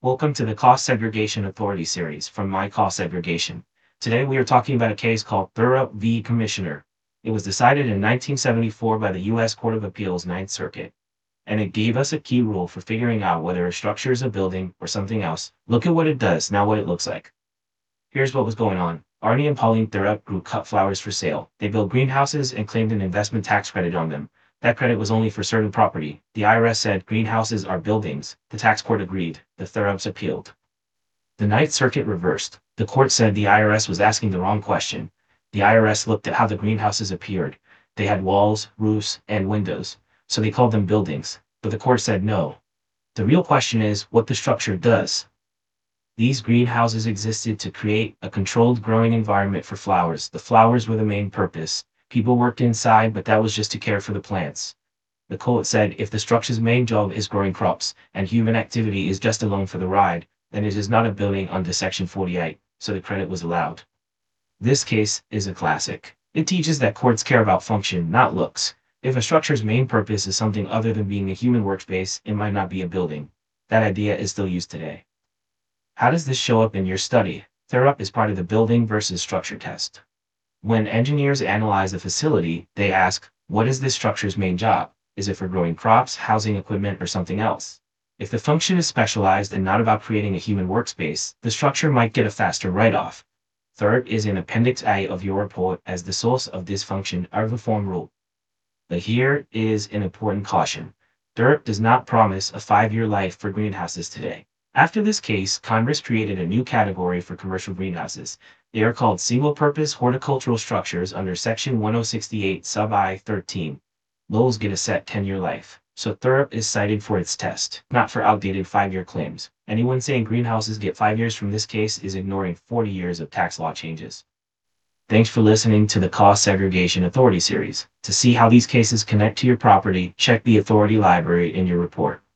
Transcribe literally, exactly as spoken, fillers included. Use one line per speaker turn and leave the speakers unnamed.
Welcome to the Cost Segregation Authority series from My Cost Segregation. Today we are talking about a case called Thurup v. Commissioner. It was decided in nineteen seventy-four by the U S Court of Appeals Ninth Circuit, and it gave us a key rule for figuring out whether a structure is a building or something else. Look at what it does, now what it looks like. Here's what was going on. Arnie and Pauline Thurup grew cut flowers for sale. They built greenhouses and claimed an investment tax credit on them. That credit was only for certain property. The I R S said greenhouses are buildings. The tax court agreed. The Thurups appealed. The Ninth Circuit reversed. The court said the I R S was asking the wrong question. The I R S looked at how the greenhouses appeared. They had walls, roofs, and windows, so they called them buildings. But the court said no. The real question is what the structure does. These greenhouses existed to create a controlled growing environment for flowers. The flowers were the main purpose. People worked inside, but that was just to care for the plants. The court said if the structure's main job is growing crops, and human activity is just along for the ride, then it is not a building under Section forty-eight, so the credit was allowed. This case is a classic. It teaches that courts care about function, not looks. If a structure's main purpose is something other than being a human workspace, it might not be a building. That idea is still used today. How does this show up in your study? Thurup is part of the building versus structure test. When engineers analyze a facility, they ask, what is this structure's main job? Is it for growing crops, housing equipment, or something else? If the function is specialized and not about creating a human workspace, the structure might get a faster write-off. Thurup is in Appendix A of your report as the source of this function of the form rule. But here is an important caution. Thurup does not promise a five-year life for greenhouses today. After this case, Congress created a new category for commercial greenhouses. They are called single-purpose horticultural structures under Section ten sixty-eight sub I thirteen. Those get a set ten-year life. So Thurup is cited for its test, not for outdated five-year claims. Anyone saying greenhouses get five years from this case is ignoring forty years of tax law changes. Thanks for listening to the Cost Segregation Authority series. To see how these cases connect to your property, check the authority library in your report.